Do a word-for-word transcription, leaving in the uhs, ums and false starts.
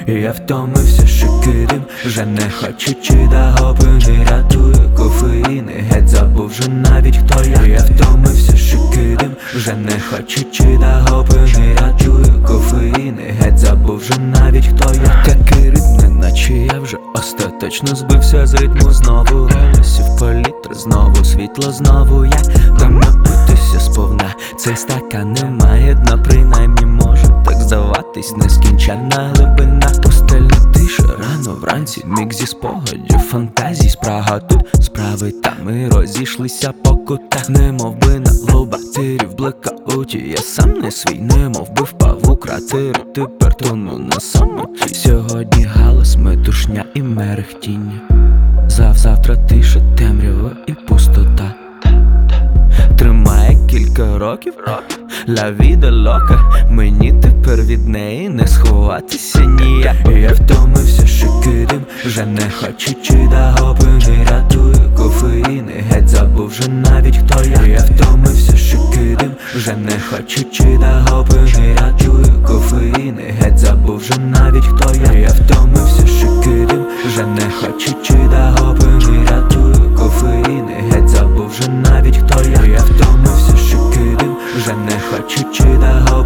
Я втомився, шикидим, вже не хочу, чи дагоби не рятує кофеїн. Геть забув вже навіть хто я. Я втомився, шикидим, вже не хочу, чи дагоби не рятує кофеїн. Геть забув вже навіть хто я. Такий ритм, неначе я вже остаточно збився з ритму. Знову голосів палітра, знову світло, знову я. Дам напитися сповна, цей стакан не має дна, принаймні може так здаватись. Нескінченна глибина, пустельна тиша рано вранці, мік зі спогадів, фантазій, спрага тут справи, та ми розійшлися по кутах. Немов би на лобатирі в блекауті, я сам не свій, немов би впав у кратери. Тепер тону на самоті. Сьогодні галас, метушня і мерехтіння. Завзавтра тиша, темрява і пустота. Тримає кілька років, ла віда лока. Мені тепер від неї не сховатися ніяк. Я втомився, шикидим, вже не хочу, чи дагоби не рятує кофеїн. Геть забув вже навіть хто я. Я втомився, шикидим, вже не хочу, чи дагоби не рятує кофеїн. Геть забув вже навіть хто я. Я втомився, шикидим, вже не хочу, чи дагоби не рятує кофеїн. Геть забув вже навіть хто я. Я втомився, шикидим, вже не хочу, чи дагоби